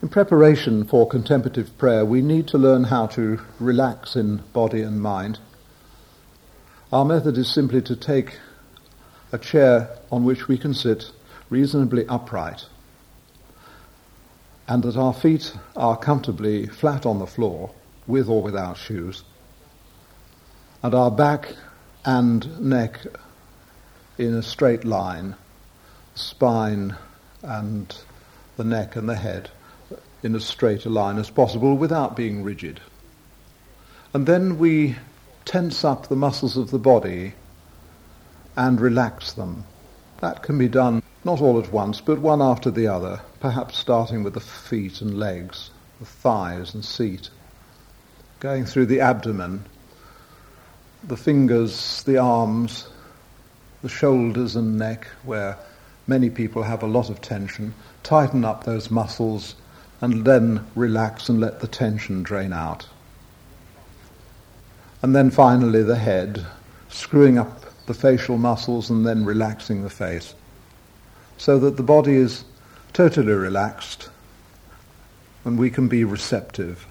In preparation for contemplative prayer, we need to learn how to relax in body and mind. Our method is simply to take a chair on which we can sit reasonably upright, and that our feet are comfortably flat on the floor, with or without shoes, and our back and neck in a straight line, spine and the neck and the head in as straight a line as possible without being rigid. And then we tense up the muscles of the body and relax them. That can be done not all at once, but one after the other, perhaps starting with the feet and legs, the thighs and seat, going through the abdomen, the fingers, the arms, the shoulders and neck, where many people have a lot of tension. Tighten up those muscles and then relax and let the tension drain out. And then finally the head, screwing up the facial muscles and then relaxing the face, so that the body is totally relaxed and we can be receptive.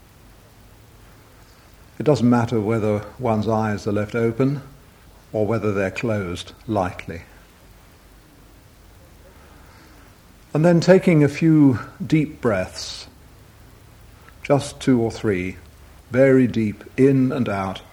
It doesn't matter whether one's eyes are left open or whether they're closed lightly. And then taking a few deep breaths, just 2 or 3, very deep in and out,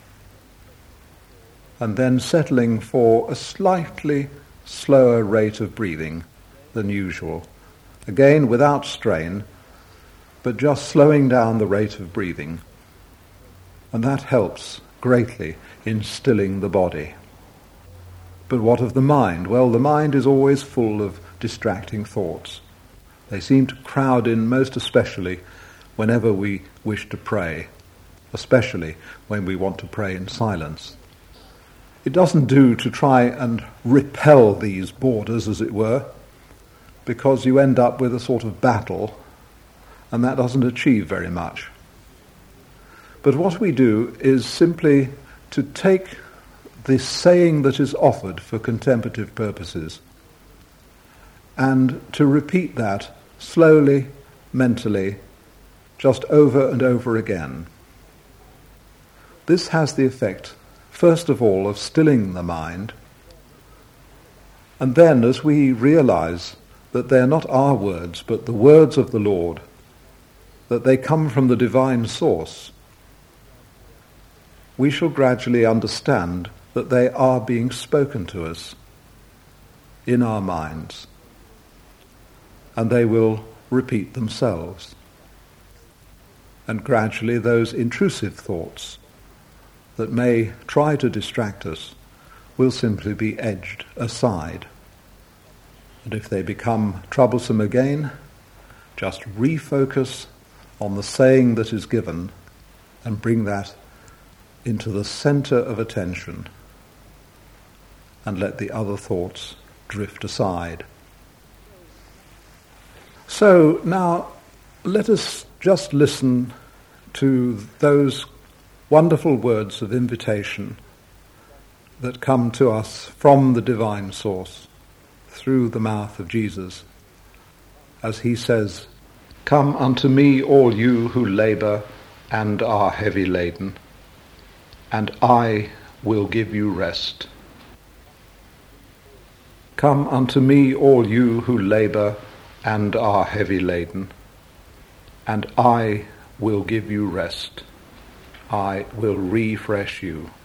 and then settling for a slightly slower rate of breathing than usual. Again, without strain, but just slowing down the rate of breathing. And that helps greatly in stilling the body. But what of the mind? Well, the mind is always full of distracting thoughts. They seem to crowd in most especially whenever we wish to pray, especially when we want to pray in silence. It doesn't do to try and repel these borders, as it were, because you end up with a sort of battle, and that doesn't achieve very much. But what we do is simply to take this saying that is offered for contemplative purposes and to repeat that slowly, mentally, just over and over again. This has the effect, first of all, of stilling the mind, and then as we realize that they're not our words but the words of the Lord, that they come from the divine source, we shall gradually understand that they are being spoken to us in our minds, and they will repeat themselves. And gradually those intrusive thoughts that may try to distract us will simply be edged aside. And if they become troublesome again, just refocus on the saying that is given and bring that into the center of attention and let the other thoughts drift aside. So now let us just listen to those wonderful words of invitation that come to us from the divine source through the mouth of Jesus, as he says, "Come unto me, all you who labor and are heavy laden, and I will give you rest. Come unto me, all you who labor and are heavy laden, and I will give you rest. I will refresh you."